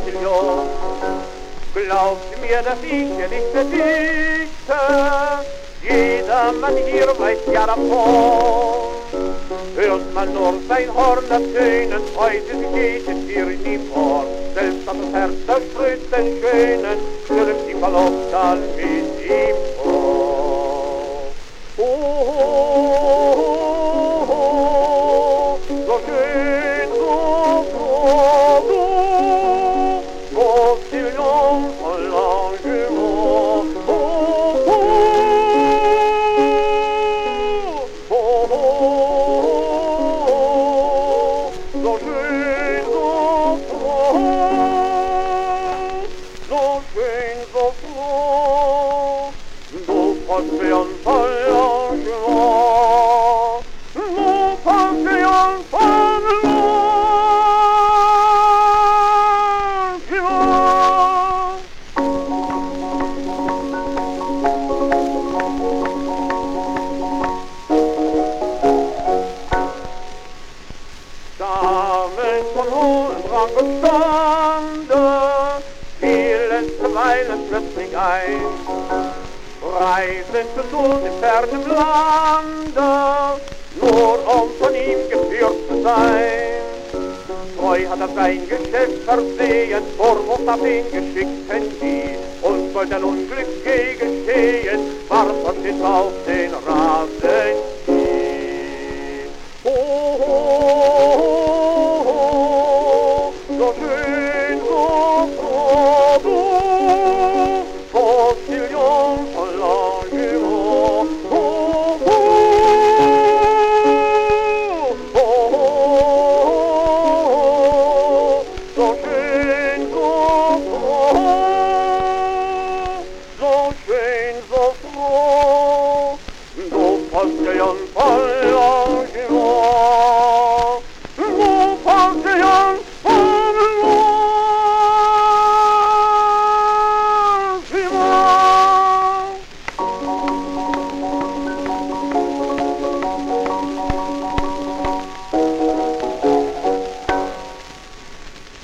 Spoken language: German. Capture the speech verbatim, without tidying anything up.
Postillon. Glaubt mir, dass ich dir nicht verdichte, jeder Mann hier weiß ja davon. Hört man nur sein Horn ertönen, heute geht es hier in ihm vor. Selbst an das Herz der größten Schönen stürmt die verlobt dann mit ihm vor. Oh, oh, oh, oh, so schön, so froh, du, Postillon von Langevin. Oh, oh, oh, oh, so schön, so froh, so schön, so froh, du Postillon von Langevin, du Postillon von Langevin. Damen von hohem Rang und Stande fielen zuweilen plötzlich ein, reisen zu so entferntem Lande, nur um von ihm geführt zu sein. Treu hat er sein Geschäft versehen, Vorwurf auf den geschickten Vieh, und sollte ein Unglück geschehen, warf er sich auf den Rasen. Oh, oh, oh, oh, so schön, so froh, du, Postillon von Langevin. Oh, oh, oh, oh, so schön, so froh, so schön, so froh, du Postillon von